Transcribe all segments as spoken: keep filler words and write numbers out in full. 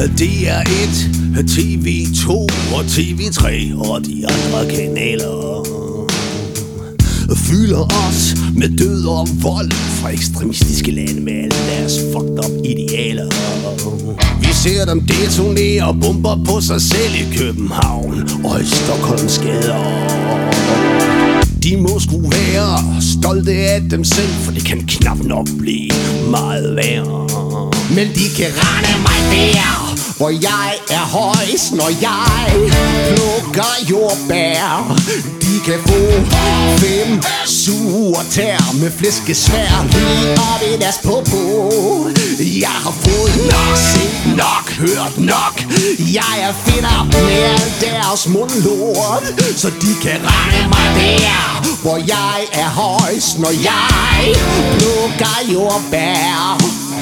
D R et, T V to og T V tre og de andre kanaler fylder os med død og vold fra ekstremistiske lande med alle deres fucked up idealer. Vi ser dem detonere bomber på sig selv i København og i Stockholms gader. De må sgu være stolte af dem selv, for det kan knap nok blive meget værre. Men de kan rende mig der, hvor jeg er højst, når jeg plukker jordbær. De kan få fem sure tær med flæskesvær lige op i deres popo. Jeg har fået nok, set nok, hørt nok. Jeg er finder med al deres mundlort, så de kan rende mig der, hvor jeg er højst, når jeg plukker jordbær.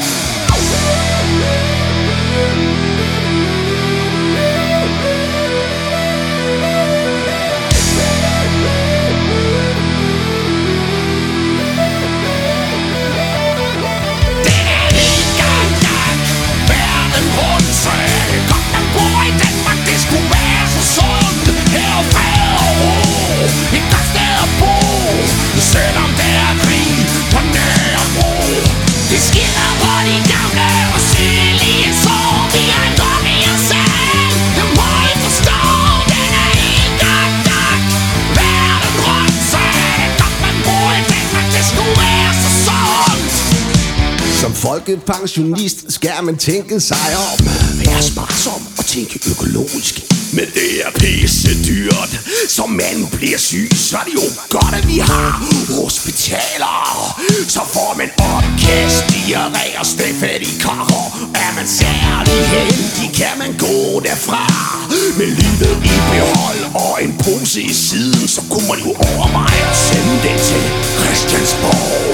Selvom der er krig på Nørrebro, det skinner på de gamle og synlige sår. Vi er nok i os selv, det må I forstå. Den er helt godt nok verden rundt, så er det godt man bor i Danmark, det skulle være så sundt. Som folkepensionist skal man tænke sig om, være sparsom og tænke økologisk. Men det er pisse dyrt, så man bliver syg, så er det jo godt, at vi har hospitaler. Så får man opkast, diarré og stefet i karer. Er man særlig heldig, kan man gå derfra med livet i behold og en pose i siden. Så kunne man jo overveje at sende det til Christiansborg.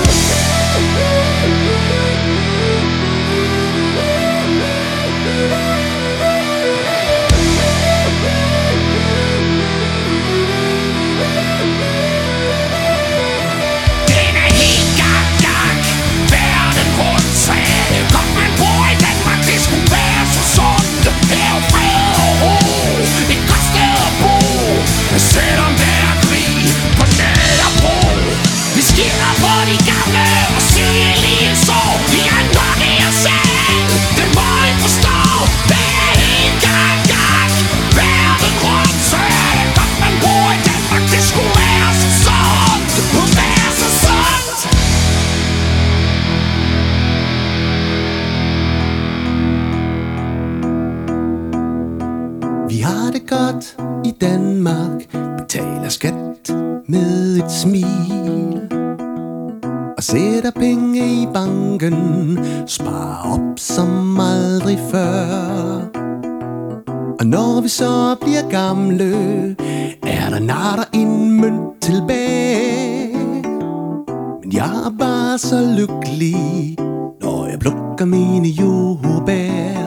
Selvom der er krig på Nørrebro, vi skinner på de gamle og synlige sår. Vi er nok i os selv, det må I forstå. Det er helt gang, gang verden rundt, så er det godt man bor i Danmark. Det skulle være så sundt, være så sundt. Vi har det godt i Danmark, betaler skat med et smil og sætter penge i banken, sparer op som aldrig før. Og når vi så bliver gamle, er der natter en mønt tilbage. Men jeg er bare så lykkelig, når jeg plukker mine jordbær.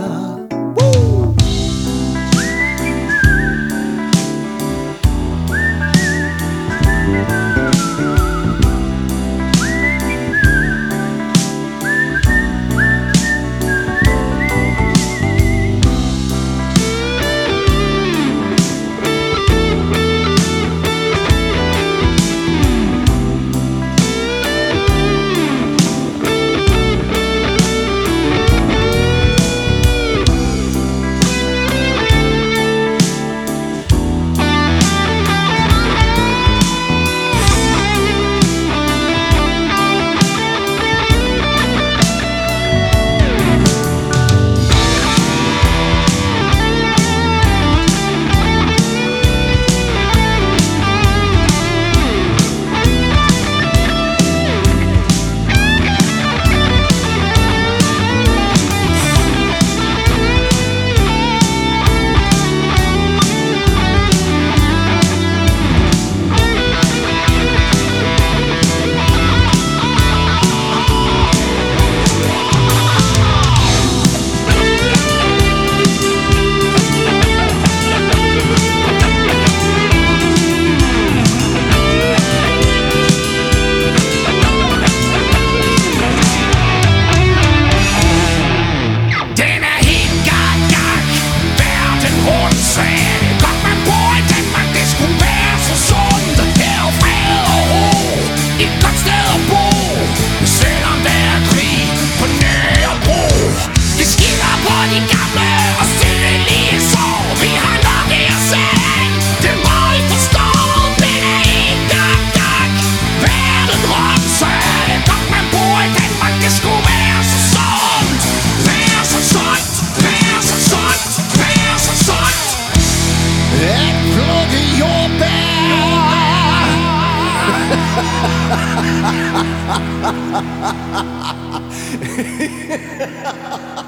Så er det godt man bor i Danmark. Det skulle være så sundt. Være så sundt. Være så sundt. Være så sundt. At plukke jordbær.